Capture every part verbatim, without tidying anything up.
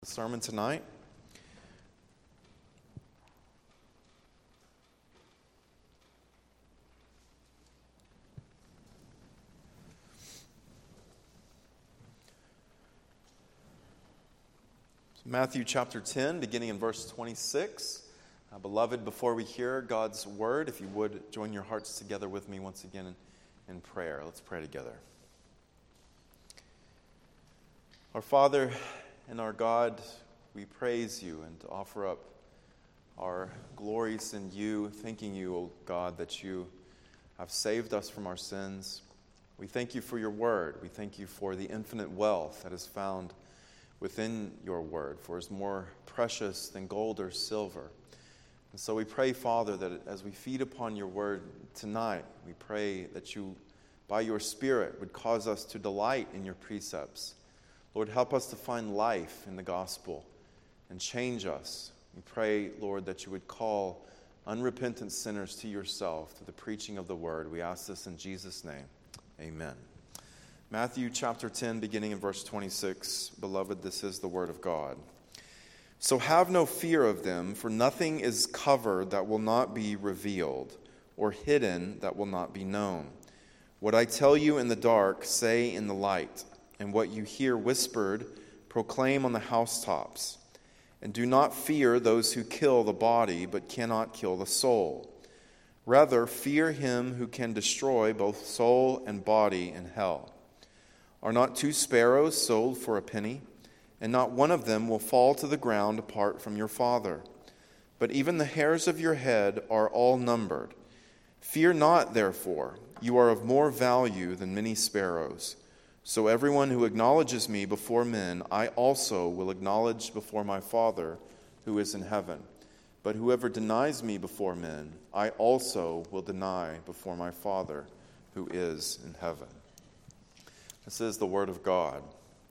The sermon tonight. Matthew chapter ten, beginning in verse twenty-six. Uh, beloved, before we hear God's word, if you would join your hearts together with me once again in, in prayer. Let's pray together. Our Father and our God, we praise you and offer up our glories in you, thanking you, O God, that you have saved us from our sins. We thank you for your word. We thank you for the infinite wealth that is found within your word, for it is more precious than gold or silver. And so we pray, Father, that as we feed upon your word tonight, we pray that you, by your Spirit, would cause us to delight in your precepts. Lord, help us to find life in the gospel and change us. We pray, Lord, that you would call unrepentant sinners to yourself through the preaching of the word. We ask this in Jesus' name. Amen. Matthew chapter ten, beginning in verse twenty-six. Beloved, this is the word of God. So have no fear of them, for nothing is covered that will not be revealed, or hidden that will not be known. What I tell you in the dark, say in the light. And what you hear whispered, proclaim on the housetops. And do not fear those who kill the body, but cannot kill the soul. Rather, fear him who can destroy both soul and body in hell. Are not two sparrows sold for a penny? And not one of them will fall to the ground apart from your Father. But even the hairs of your head are all numbered. Fear not, therefore, you are of more value than many sparrows. So everyone who acknowledges me before men, I also will acknowledge before my Father who is in heaven. But whoever denies me before men, I also will deny before my Father who is in heaven. This is the word of God.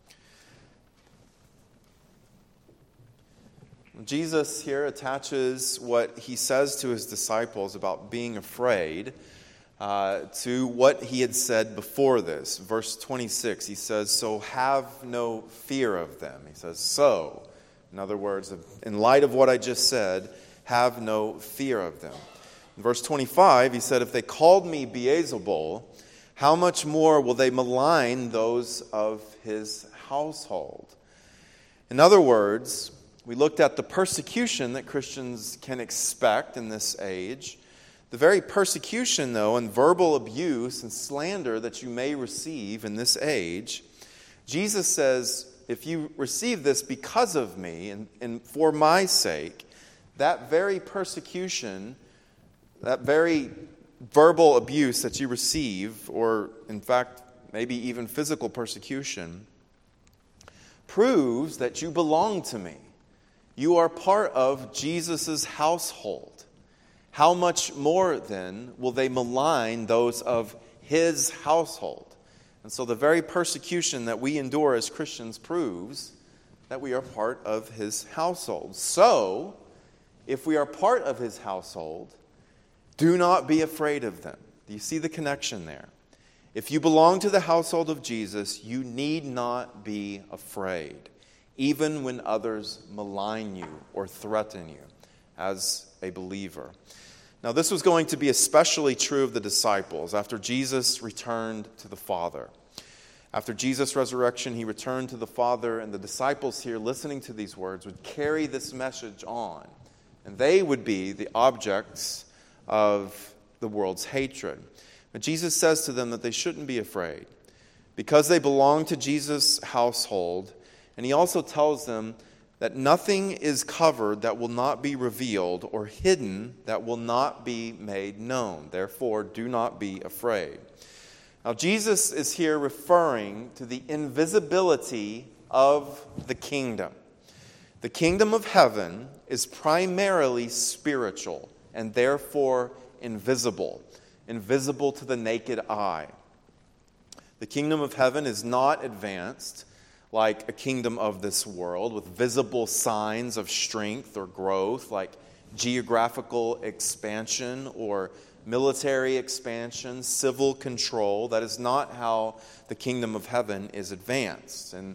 Jesus here attaches what he says to his disciples about being afraid Uh, to what he had said before this. Verse twenty-six, he says, so have no fear of them. He says, so, in other words, in light of what I just said, have no fear of them. In verse twenty-five, he said, if they called me Beelzebul, how much more will they malign those of his household? In other words, we looked at the persecution that Christians can expect in this age. The very persecution, though, and verbal abuse and slander that you may receive in this age, Jesus says, if you receive this because of me and, and for my sake, that very persecution, that very verbal abuse that you receive, or in fact, maybe even physical persecution, proves that you belong to me. You are part of Jesus' household. How much more, then, will they malign those of his household? And so the very persecution that we endure as Christians proves that we are part of his household. So, if we are part of his household, do not be afraid of them. Do you see the connection there? If you belong to the household of Jesus, you need not be afraid, even when others malign you or threaten you as a believer. Now, this was going to be especially true of the disciples after Jesus returned to the Father. After Jesus' resurrection, he returned to the Father, and the disciples here listening to these words would carry this message on, and they would be the objects of the world's hatred. But Jesus says to them that they shouldn't be afraid because they belong to Jesus' household, and he also tells them that nothing is covered that will not be revealed, or hidden that will not be made known. Therefore, do not be afraid. Now, Jesus is here referring to the invisibility of the kingdom. The kingdom of heaven is primarily spiritual, and therefore invisible. Invisible to the naked eye. The kingdom of heaven is not advanced like a kingdom of this world, with visible signs of strength or growth, like geographical expansion or military expansion, civil control. That is not how the kingdom of heaven is advanced. And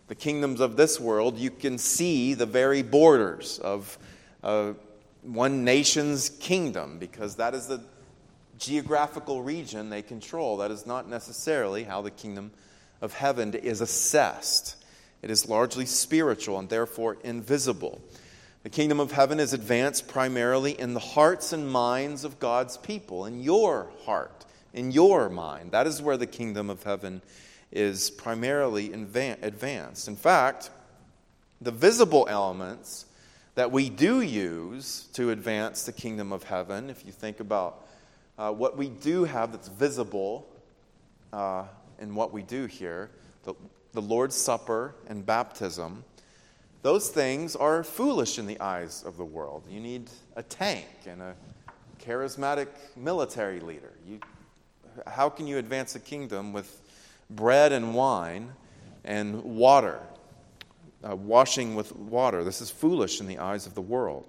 the kingdoms of this world, you can see the very borders of uh, one nation's kingdom, because that is the geographical region they control. That is not necessarily how the kingdom of heaven is assessed. It is largely spiritual and therefore invisible. The kingdom of heaven is advanced primarily in the hearts and minds of God's people, in your heart, in your mind. That is where the kingdom of heaven is primarily advanced. In fact, the visible elements that we do use to advance the kingdom of heaven, if you think about uh, what we do have that's visible uh, in what we do here, the, the Lord's Supper and baptism, those things are foolish in the eyes of the world. You need a tank and a charismatic military leader. You, how can you advance the kingdom with bread and wine and water, uh, washing with water? This is foolish in the eyes of the world.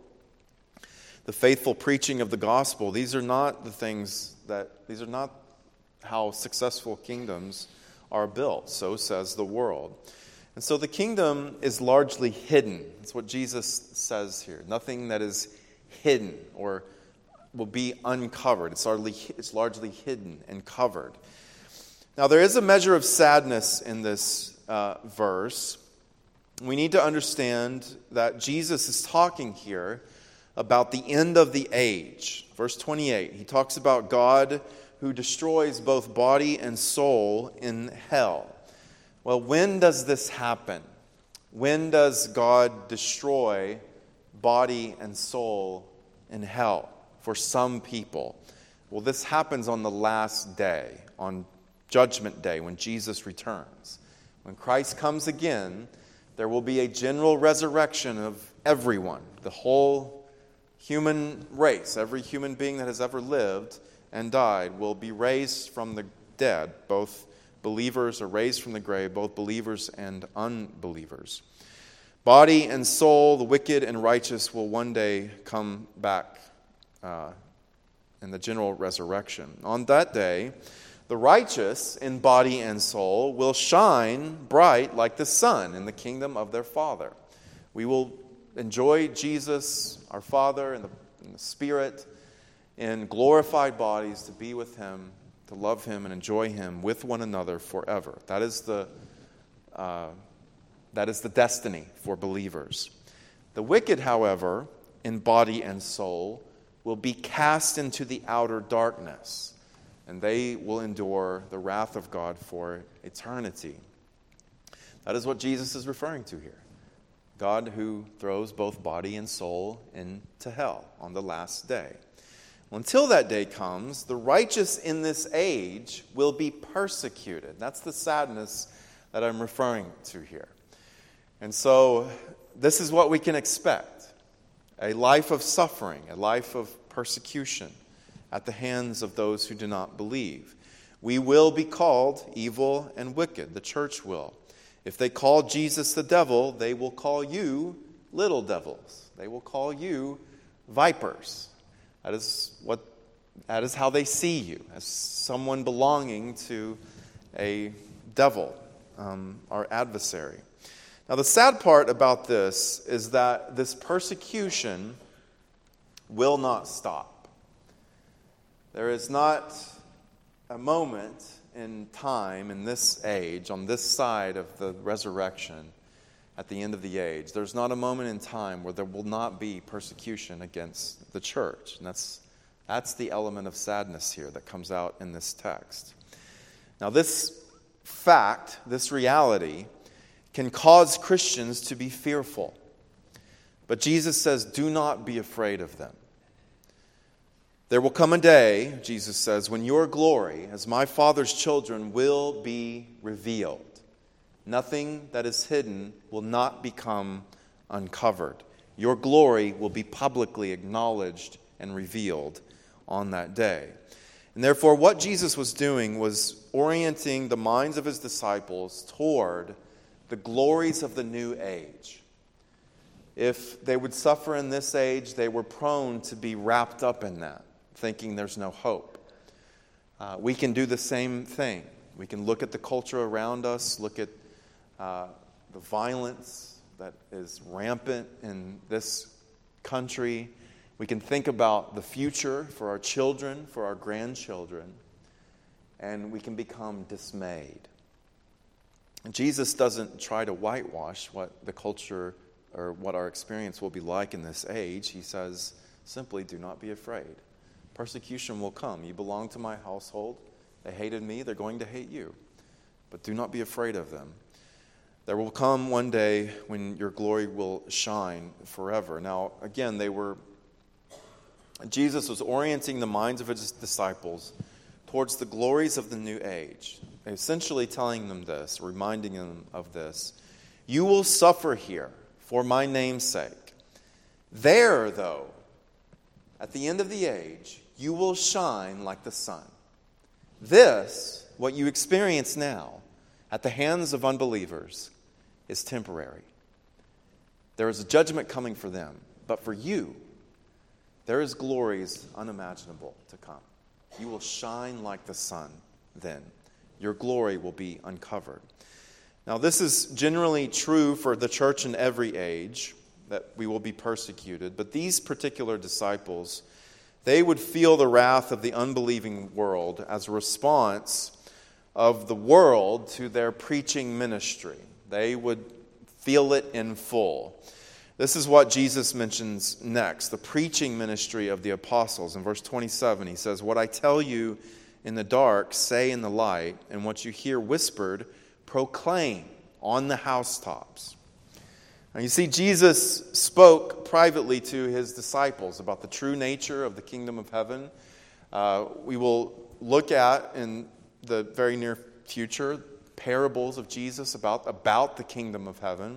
The faithful preaching of the gospel, these are not the things that, these are not how successful kingdoms are built. So says the world. And so the kingdom is largely hidden. That's what Jesus says here. Nothing that is hidden or will be uncovered. It's largely, it's largely hidden and covered. Now, there is a measure of sadness in this uh, verse. We need to understand that Jesus is talking here about the end of the age. Verse twenty-eight, he talks about God who destroys both body and soul in hell. Well, when does this happen? When does God destroy body and soul in hell for some people? Well, this happens on the last day, on Judgment Day, when Jesus returns. When Christ comes again, there will be a general resurrection of everyone, the whole human race. Every human being that has ever lived and died will be raised from the dead. Both believers are raised from the grave, both believers and unbelievers. Body and soul, the wicked and righteous, will one day come back uh, in the general resurrection. On that day, the righteous in body and soul will shine bright like the sun in the kingdom of their Father. We will enjoy Jesus, our Father, in the, in the Spirit, in glorified bodies, to be with Him, to love Him and enjoy Him with one another forever. That is the uh, that is the destiny for believers. The wicked, however, in body and soul, will be cast into the outer darkness, and they will endure the wrath of God for eternity. That is what Jesus is referring to here. God who throws both body and soul into hell on the last day. Until that day comes, the righteous in this age will be persecuted. That's the sadness that I'm referring to here. And so this is what we can expect. A life of suffering, a life of persecution at the hands of those who do not believe. We will be called evil and wicked. The church will. If they call Jesus the devil, they will call you little devils. They will call you vipers. That is what that is how they see you, as someone belonging to a devil, um, our adversary. Now, the sad part about this is that this persecution will not stop. There is not a moment in time, in this age, on this side of the resurrection, at the end of the age, there's not a moment in time where there will not be persecution against the church. And that's, that's the element of sadness here that comes out in this text. Now, this fact, this reality, can cause Christians to be fearful. But Jesus says, do not be afraid of them. There will come a day, Jesus says, when your glory, as my Father's children, will be revealed. Nothing that is hidden will not become uncovered. Your glory will be publicly acknowledged and revealed on that day. And therefore, what Jesus was doing was orienting the minds of his disciples toward the glories of the new age. If they would suffer in this age, they were prone to be wrapped up in that, thinking there's no hope. Uh, we can do the same thing. We can look at the culture around us, look at uh, the violence that is rampant in this country. We can think about the future for our children, for our grandchildren, and we can become dismayed. And Jesus doesn't try to whitewash what the culture or what our experience will be like in this age. He says, simply, do not be afraid. Persecution will come. You belong to my household. They hated me. They're going to hate you. But do not be afraid of them. There will come one day when your glory will shine forever. Now, again, they were, Jesus was orienting the minds of his disciples towards the glories of the new age. Essentially telling them this, reminding them of this. You will suffer here for my name's sake. There, though, at the end of the age, you will shine like the sun. This, what you experience now, at the hands of unbelievers, is temporary. There is a judgment coming for them, but for you, there is glories unimaginable to come. You will shine like the sun then. Your glory will be uncovered. Now, this is generally true for the church in every age, that we will be persecuted. But these particular disciples, they would feel the wrath of the unbelieving world as a response of the world to their preaching ministry. They would feel it in full. This is what Jesus mentions next, the preaching ministry of the apostles. In verse twenty-seven, he says, what I tell you in the dark, say in the light, and what you hear whispered, proclaim on the housetops. Now you see, Jesus spoke privately to his disciples about the true nature of the kingdom of heaven. Uh, we will look at in the very near future parables of Jesus about, about the kingdom of heaven,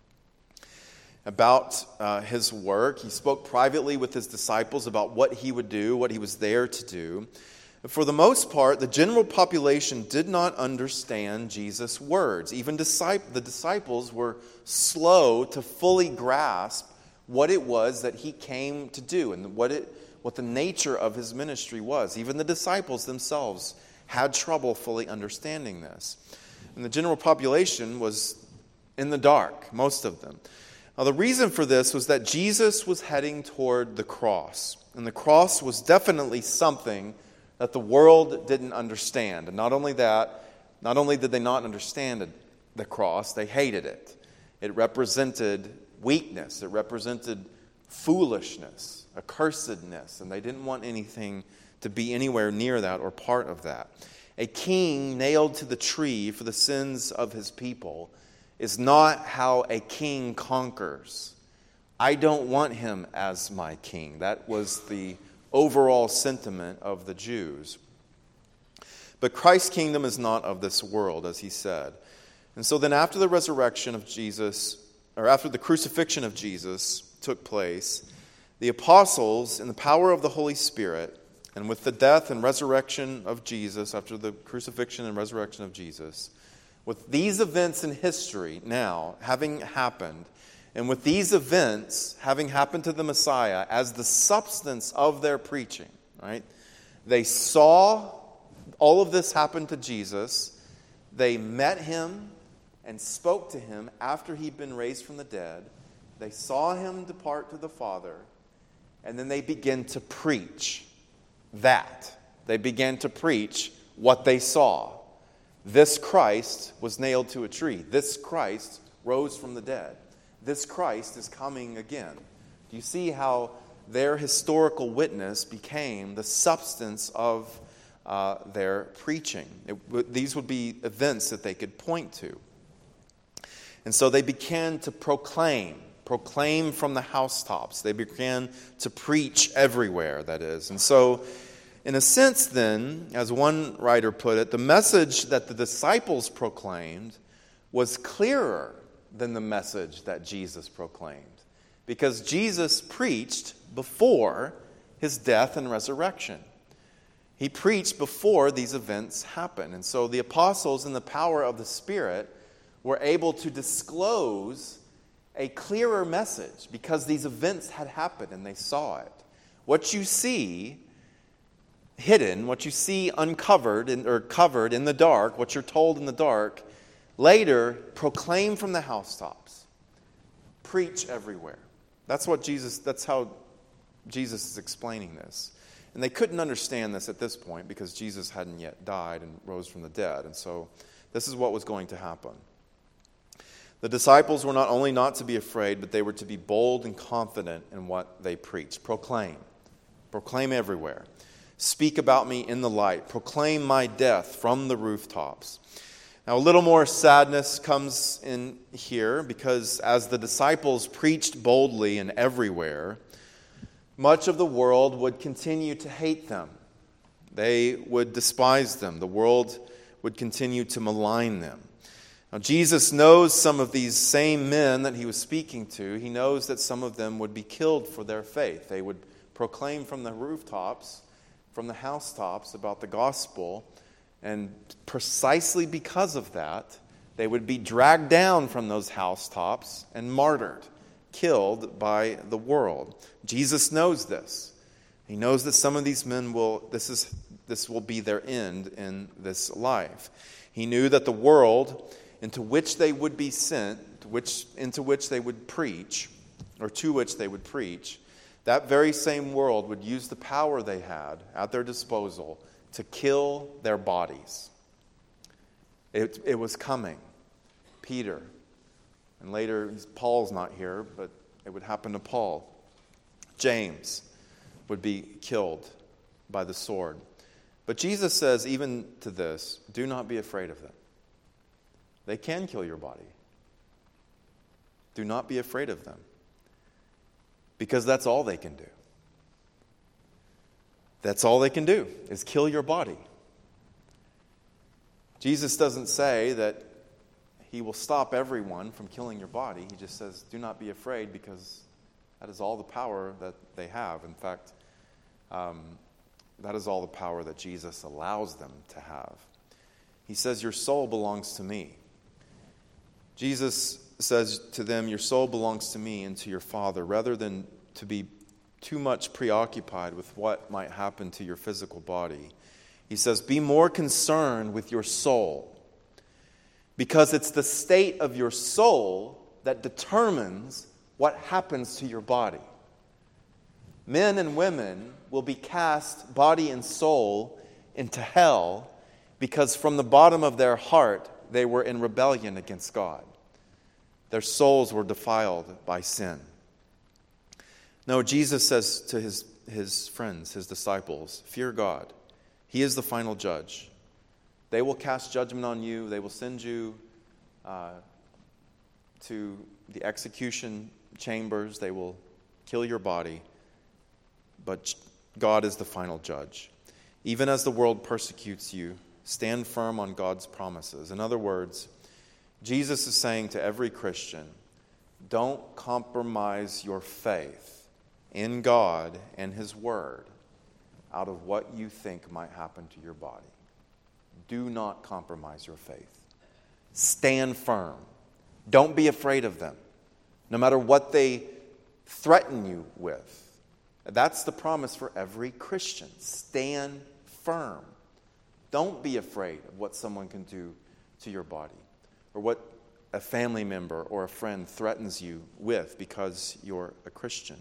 about uh, his work. He spoke privately with his disciples about what he would do, what he was there to do. For the most part, the general population did not understand Jesus' words. Even discip- the disciples were slow to fully grasp what it was that he came to do and what it, what the nature of his ministry was. Even the disciples themselves had trouble fully understanding this. And the general population was in the dark, most of them. Now, the reason for this was that Jesus was heading toward the cross. And the cross was definitely something that the world didn't understand. And not only that, not only did they not understand the cross, they hated it. It represented weakness. It represented foolishness, accursedness, and they didn't want anything to be anywhere near that or part of that. A king nailed to the tree for the sins of his people is not how a king conquers. I don't want him as my king. That was the overall sentiment of the Jews. But Christ's kingdom is not of this world, as he said. And so then after the resurrection of Jesus, or after the crucifixion of Jesus took place, the apostles, in the power of the Holy Spirit, and with the death and resurrection of Jesus, after the crucifixion and resurrection of Jesus, with these events in history now having happened, and with these events having happened to the Messiah as the substance of their preaching, right? They saw all of this happen to Jesus. They met him and spoke to him after he'd been raised from the dead. They saw him depart to the Father. And then they began to preach that. They began to preach what they saw. This Christ was nailed to a tree. This Christ rose from the dead. This Christ is coming again. Do you see how their historical witness became the substance of uh, their preaching? It, these would be events that they could point to. And so they began to proclaim, proclaim from the housetops. They began to preach everywhere, that is. And so, in a sense then, as one writer put it, the message that the disciples proclaimed was clearer than the message that Jesus proclaimed. Because Jesus preached before his death and resurrection. He preached before these events happened. And so the apostles, in the power of the Spirit, were able to disclose a clearer message because these events had happened and they saw it. What you see hidden, what you see uncovered in, or covered in the dark, what you're told in the dark, Later, proclaim from the housetops. Preach everywhere. That's what Jesus, that's how Jesus is explaining this. And they couldn't understand this at this point because Jesus hadn't yet died and rose from the dead. And so this is what was going to happen. The disciples were not only not to be afraid, but they were to be bold and confident in what they preached. Proclaim. Proclaim everywhere. Speak about me in the light. Proclaim my death from the rooftops. Now, a little more sadness comes in here because as the disciples preached boldly and everywhere, much of the world would continue to hate them. They would despise them. The world would continue to malign them. Now, Jesus knows some of these same men that he was speaking to. He knows that some of them would be killed for their faith. They would proclaim from the rooftops, from the housetops about the gospel, and precisely because of that, they would be dragged down from those housetops and martyred, killed by the world. Jesus knows this. He knows that some of these men will, this is this will be their end in this life. He knew that the world into which they would be sent, which into which they would preach, or to which they would preach, that very same world would use the power they had at their disposal to kill their bodies. It, it was coming. Peter, and later Paul's not here, but it would happen to Paul. James would be killed by the sword. But Jesus says, even to this, do not be afraid of them. They can kill your body. Do not be afraid of them. Because that's all they can do. That's all they can do, is kill your body. Jesus doesn't say that he will stop everyone from killing your body. He just says, do not be afraid, because that is all the power that they have. In fact, um, that is all the power that Jesus allows them to have. He says, your soul belongs to me. Jesus says to them, your soul belongs to me and to your Father, rather than to be too much preoccupied with what might happen to your physical body. He says, be more concerned with your soul, because it's the state of your soul that determines what happens to your body. Men and women will be cast, body and soul, into hell because from the bottom of their heart they were in rebellion against God. Their souls were defiled by sin. No, Jesus says to his, his friends, his disciples, fear God. He is the final judge. They will cast judgment on you. They will send you uh, to the execution chambers. They will kill your body. But God is the final judge. Even as the world persecutes you, stand firm on God's promises. In other words, Jesus is saying to every Christian, don't compromise your faith in God and His Word out of what you think might happen to your body. Do not compromise your faith. Stand firm. Don't be afraid of them, no matter what they threaten you with. That's the promise for every Christian. Stand firm. Don't be afraid of what someone can do to your body, or what a family member or a friend threatens you with because you're a Christian.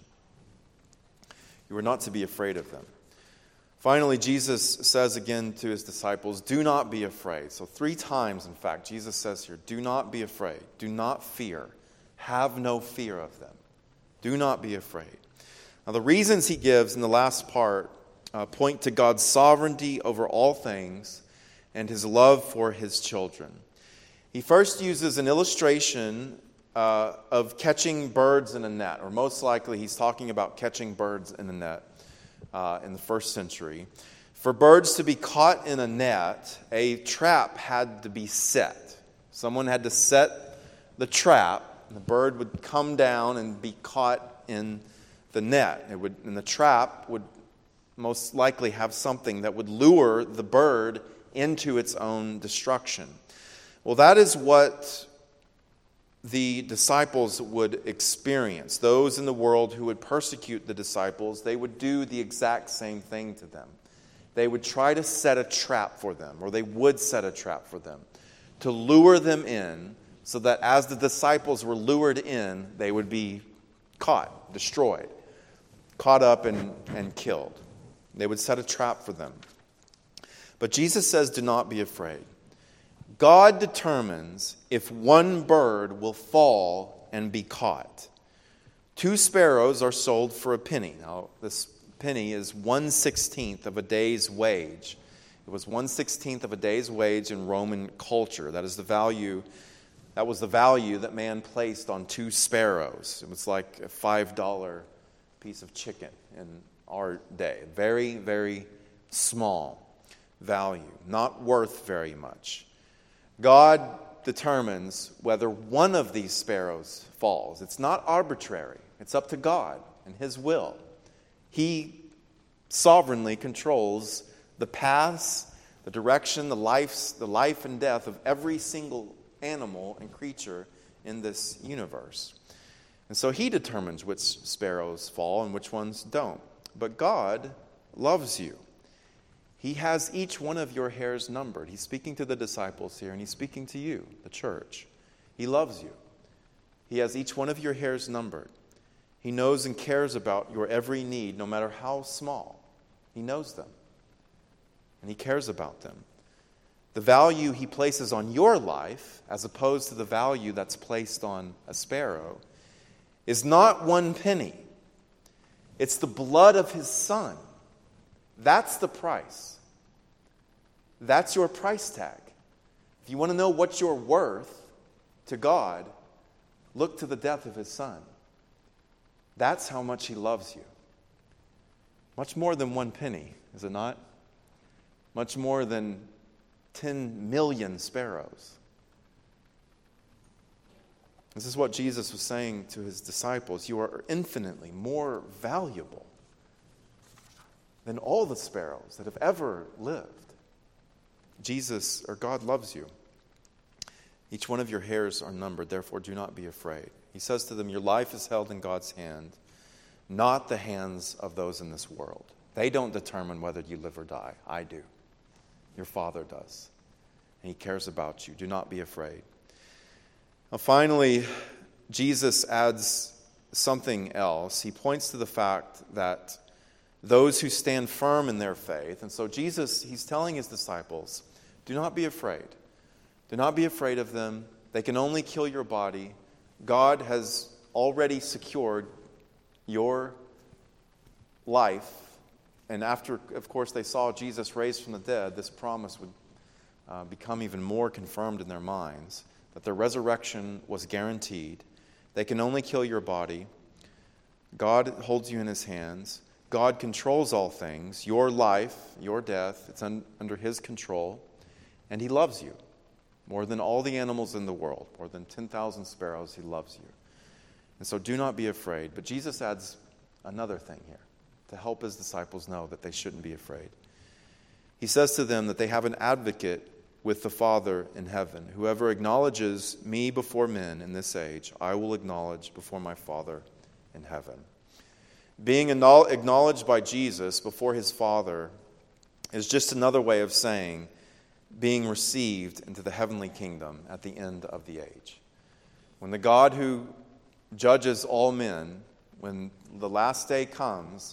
You are not to be afraid of them. Finally, Jesus says again to his disciples, do not be afraid. So three times, in fact, Jesus says here, do not be afraid. Do not fear. Have no fear of them. Do not be afraid. Now, the reasons he gives in the last part uh, point to God's sovereignty over all things and his love for his children. He first uses an illustration uh, of catching birds in a net, or most likely he's talking about catching birds in a net uh, in the first century. For birds to be caught in a net, a trap had to be set. Someone had to set the trap, and the bird would come down and be caught in the net. It would, and the trap would most likely have something that would lure the bird into its own destruction. Well, that is what the disciples would experience. Those in the world who would persecute the disciples, they would do the exact same thing to them. They would try to set a trap for them, or they would set a trap for them, to lure them in so that as the disciples were lured in, they would be caught, destroyed, caught up and, and killed. They would set a trap for them. But Jesus says, do not be afraid. God determines if one bird will fall and be caught. Two sparrows are sold for a penny. Now, this penny is one sixteenth of a day's wage. It was one sixteenth of a day's wage in Roman culture. That is the value, that was the value that man placed on two sparrows. It was like a five dollar piece of chicken in our day. Very, very small value, not worth very much. God determines whether one of these sparrows falls. It's not arbitrary. It's up to God and His will. He sovereignly controls the paths, the direction, the life, the life and death of every single animal and creature in this universe. And so He determines which sparrows fall and which ones don't. But God loves you. He has each one of your hairs numbered. He's speaking to the disciples here, and He's speaking to you, the church. He loves you. He has each one of your hairs numbered. He knows and cares about your every need, no matter how small. He knows them, and He cares about them. The value He places on your life, as opposed to the value that's placed on a sparrow, is not one penny. It's the blood of His Son. That's the price. That's your price tag. If you want to know what you're worth to God, look to the death of His Son. That's how much He loves you. Much more than one penny, is it not? Much more than ten million sparrows. This is what Jesus was saying to His disciples. You are infinitely more valuable than all the sparrows that have ever lived. Jesus, or God, loves you. Each one of your hairs are numbered, therefore do not be afraid. He says to them, your life is held in God's hand, not the hands of those in this world. They don't determine whether you live or die. I do. Your Father does. And He cares about you. Do not be afraid. Now, finally, Jesus adds something else. He points to the fact that those who stand firm in their faith, and so Jesus, He's telling His disciples, do not be afraid. Do not be afraid of them. They can only kill your body. God has already secured your life. And after, of course, they saw Jesus raised from the dead, this promise would uh, become even more confirmed in their minds, that their resurrection was guaranteed. They can only kill your body. God holds you in His hands. God controls all things. Your life, your death, it's un- under His control. And He loves you more than all the animals in the world, more than ten thousand sparrows. He loves you. And so do not be afraid. But Jesus adds another thing here to help His disciples know that they shouldn't be afraid. He says to them that they have an advocate with the Father in heaven. Whoever acknowledges me before men in this age, I will acknowledge before my Father in heaven. Being acknowledged by Jesus before His Father is just another way of saying being received into the heavenly kingdom at the end of the age. When the God who judges all men, when the last day comes,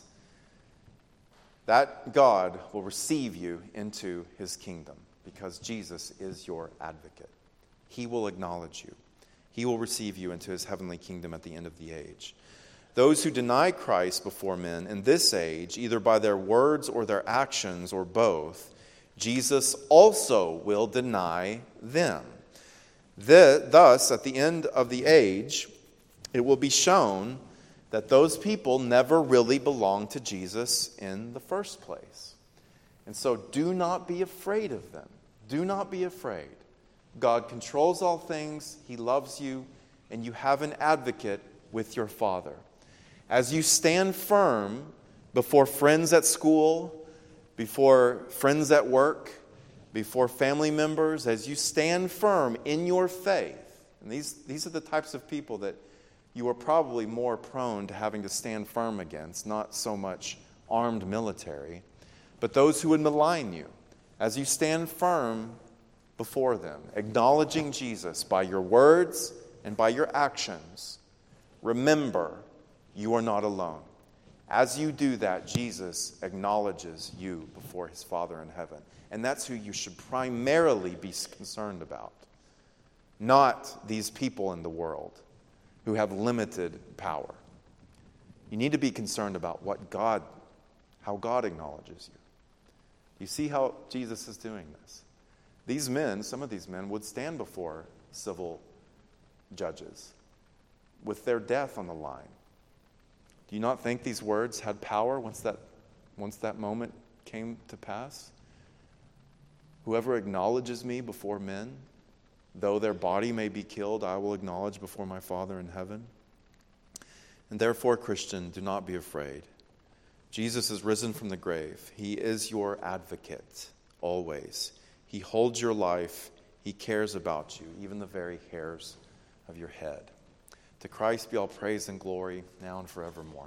that God will receive you into His kingdom because Jesus is your advocate. He will acknowledge you. He will receive you into His heavenly kingdom at the end of the age. Those who deny Christ before men in this age, either by their words or their actions or both, Jesus also will deny them. The, thus, at the end of the age, it will be shown that those people never really belonged to Jesus in the first place. And so do not be afraid of them. Do not be afraid. God controls all things. He loves you, and you have an advocate with your Father. As you stand firm before friends at school, before friends at work, before family members, as you stand firm in your faith, and these, these are the types of people that you are probably more prone to having to stand firm against, not so much armed military, but those who would malign you. As you stand firm before them, acknowledging Jesus by your words and by your actions, remember you are not alone. As you do that, Jesus acknowledges you before his Father in heaven. And that's who you should primarily be concerned about, not these people in the world who have limited power. You need to be concerned about what God, how God acknowledges you. You see how Jesus is doing this? These men, some of these men, would stand before civil judges with their death on the line. Do you not think these words had power once that, once that moment came to pass? Whoever acknowledges me before men, though their body may be killed, I will acknowledge before my Father in heaven. And therefore, Christian, do not be afraid. Jesus is risen from the grave. He is your advocate, always. He holds your life. He cares about you, even the very hairs of your head. To Christ be all praise and glory, now and forevermore.